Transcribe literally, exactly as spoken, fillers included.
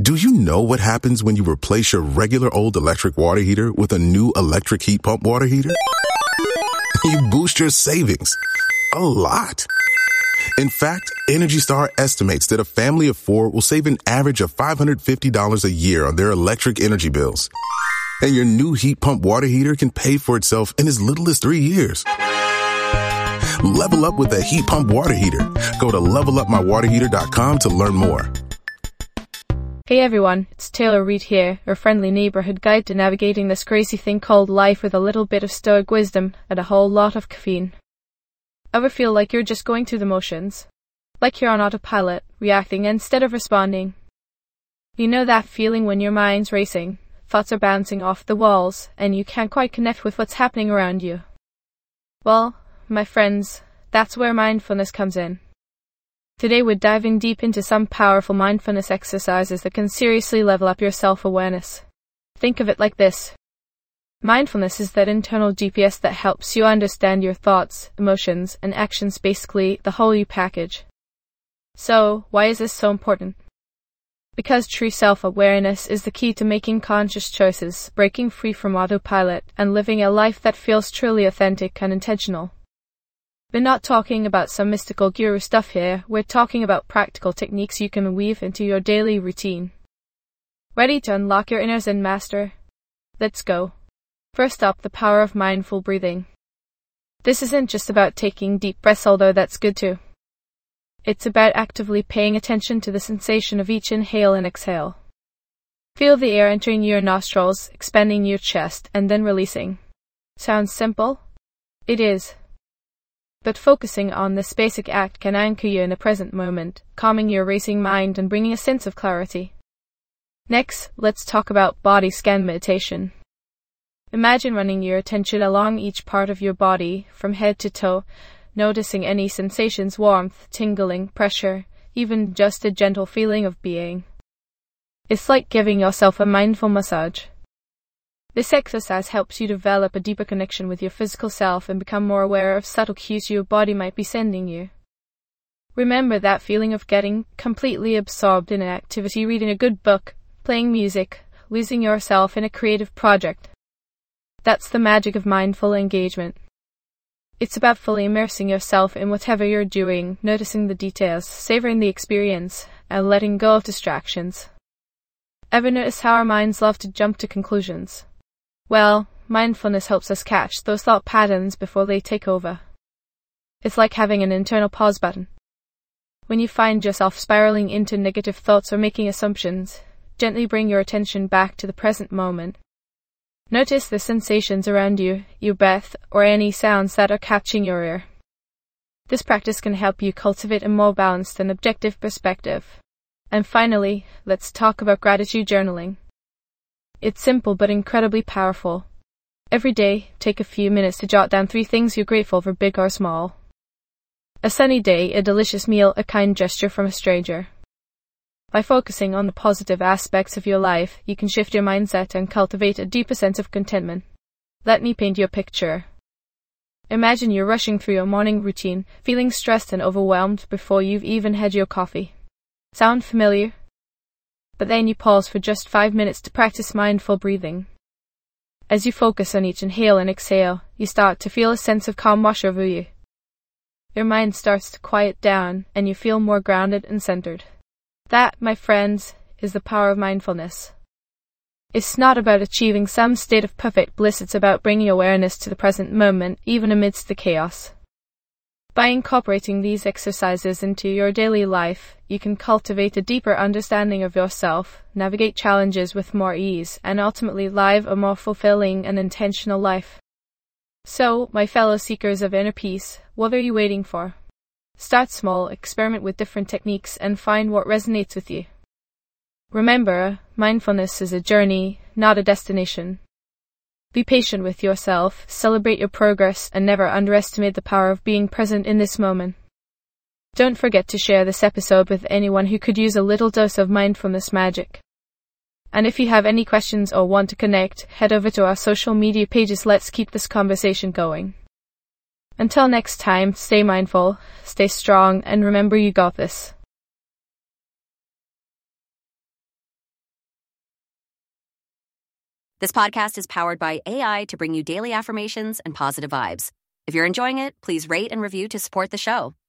Do you know what happens when you replace your regular old electric water heater with a new electric heat pump water heater? You boost your savings a lot. In fact, Energy Star estimates that a family of four will save an average of five hundred fifty dollars a year on their electric energy bills. And your new heat pump water heater can pay for itself in as little as three years. Level up with a heat pump water heater. Go to level up my water heater dot com to learn more. Hey everyone, it's Taylor Reid here, your friendly neighborhood guide to navigating this crazy thing called life with a little bit of stoic wisdom and a whole lot of caffeine. Ever feel like you're just going through the motions? Like you're on autopilot, reacting instead of responding? You know that feeling when your mind's racing, thoughts are bouncing off the walls, and you can't quite connect with what's happening around you? Well, my friends, that's where mindfulness comes in. Today we're diving deep into some powerful mindfulness exercises that can seriously level up your self-awareness. Think of it like this. Mindfulness is that internal G P S that helps you understand your thoughts, emotions, and actions, basically the whole you package. So, why is this so important? Because true self-awareness is the key to making conscious choices, breaking free from autopilot, and living a life that feels truly authentic and intentional. We're not talking about some mystical guru stuff here, we're talking about practical techniques you can weave into your daily routine. Ready to unlock your inner Zen master? Let's go. First up, the power of mindful breathing. This isn't just about taking deep breaths, although that's good too. It's about actively paying attention to the sensation of each inhale and exhale. Feel the air entering your nostrils, expanding your chest, and then releasing. Sounds simple? It is. But focusing on this basic act can anchor you in the present moment, calming your racing mind and bringing a sense of clarity. Next, let's talk about body scan meditation. Imagine running your attention along each part of your body, from head to toe, noticing any sensations, warmth, tingling, pressure, even just a gentle feeling of being. It's like giving yourself a mindful massage. This exercise helps you develop a deeper connection with your physical self and become more aware of subtle cues your body might be sending you. Remember that feeling of getting completely absorbed in an activity, reading a good book, playing music, losing yourself in a creative project. That's the magic of mindful engagement. It's about fully immersing yourself in whatever you're doing, noticing the details, savoring the experience, and letting go of distractions. Ever notice how our minds love to jump to conclusions? Well, mindfulness helps us catch those thought patterns before they take over. It's like having an internal pause button. When you find yourself spiraling into negative thoughts or making assumptions, gently bring your attention back to the present moment. Notice the sensations around you, your breath, or any sounds that are catching your ear. This practice can help you cultivate a more balanced and objective perspective. And finally, let's talk about gratitude journaling. It's simple but incredibly powerful. Every day, take a few minutes to jot down three things you're grateful for, big or small. A sunny day, a delicious meal, a kind gesture from a stranger. By focusing on the positive aspects of your life, you can shift your mindset and cultivate a deeper sense of contentment. Let me paint you a picture. Imagine you're rushing through your morning routine, feeling stressed and overwhelmed before you've even had your coffee. Sound familiar? But then you pause for just five minutes to practice mindful breathing. As you focus on each inhale and exhale, you start to feel a sense of calm wash over you. Your mind starts to quiet down, and you feel more grounded and centered. That, my friends, is the power of mindfulness. It's not about achieving some state of perfect bliss, it's about bringing awareness to the present moment, even amidst the chaos. By incorporating these exercises into your daily life, you can cultivate a deeper understanding of yourself, navigate challenges with more ease, and ultimately live a more fulfilling and intentional life. So, my fellow seekers of inner peace, what are you waiting for? Start small, experiment with different techniques, and find what resonates with you. Remember, mindfulness is a journey, not a destination. Be patient with yourself, celebrate your progress, and never underestimate the power of being present in this moment. Don't forget to share this episode with anyone who could use a little dose of mindfulness magic. And if you have any questions or want to connect, head over to our social media pages. Let's keep this conversation going. Until next time, stay mindful, stay strong, and remember you got this. This podcast is powered by A I to bring you daily affirmations and positive vibes. If you're enjoying it, please rate and review to support the show.